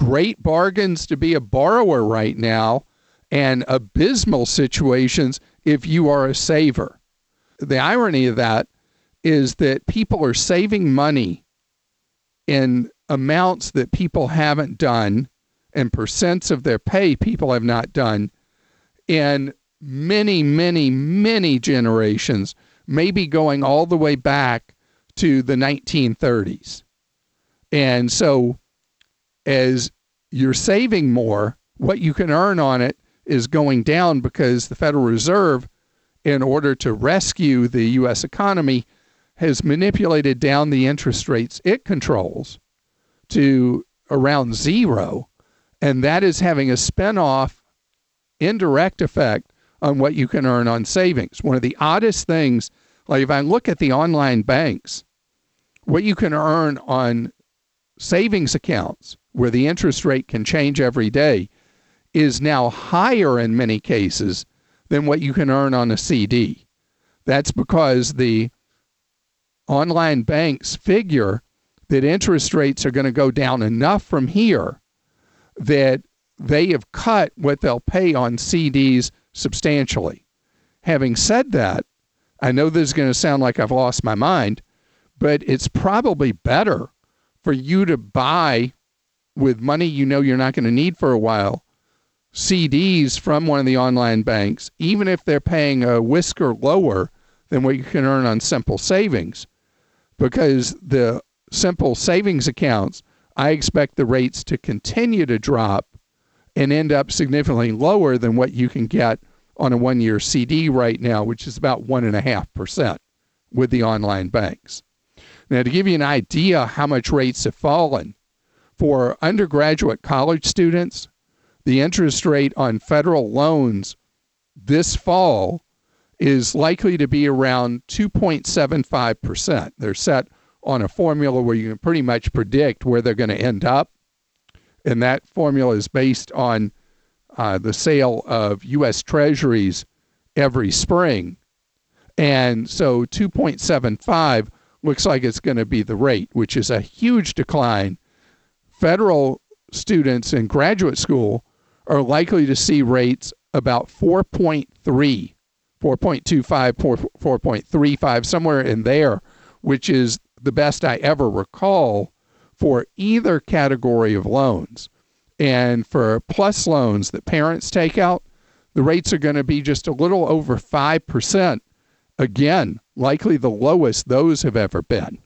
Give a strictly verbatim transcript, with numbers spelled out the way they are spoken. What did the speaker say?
great bargains to be a borrower right now and abysmal situations if you are a saver. The irony of that is that people are saving money in amounts that people haven't done and percents of their pay people have not done in many, many, many generations, maybe going all the way back to the nineteen thirties. And so as you're saving more, what you can earn on it is going down because the Federal Reserve, in order to rescue the U S economy, has manipulated down the interest rates it controls to around zero. And that is having a spin-off indirect effect on what you can earn on savings. One of the oddest things, like if I look at the online banks, what you can earn on savings accounts where the interest rate can change every day is now higher in many cases than what you can earn on a C D. That's because the online banks figure that interest rates are going to go down enough from here that they have cut what they'll pay on C Ds substantially. Having said that, I know this is going to sound like I've lost my mind, but it's probably better for you to buy with money you know you're not going to need for a while, C Ds from one of the online banks, even if they're paying a whisker lower than what you can earn on simple savings. Because the simple savings accounts, I expect the rates to continue to drop and end up significantly lower than what you can get on a one-year C D right now, which is about one point five percent with the online banks. Now, to give you an idea how much rates have fallen, for undergraduate college students, the interest rate on federal loans this fall is likely to be around two point seven five percent. They're set on a formula where you can pretty much predict where they're going to end up. And that formula is based on uh, the sale of U S Treasuries every spring. And so two point seven five looks like it's going to be the rate, which is a huge decline. Federal students in graduate school are likely to see rates about four point three, four point two five, four point three five, somewhere in there, which is the best I ever recall for either category of loans. And for plus loans that parents take out, the rates are going to be just a little over five percent. Again, likely the lowest those have ever been.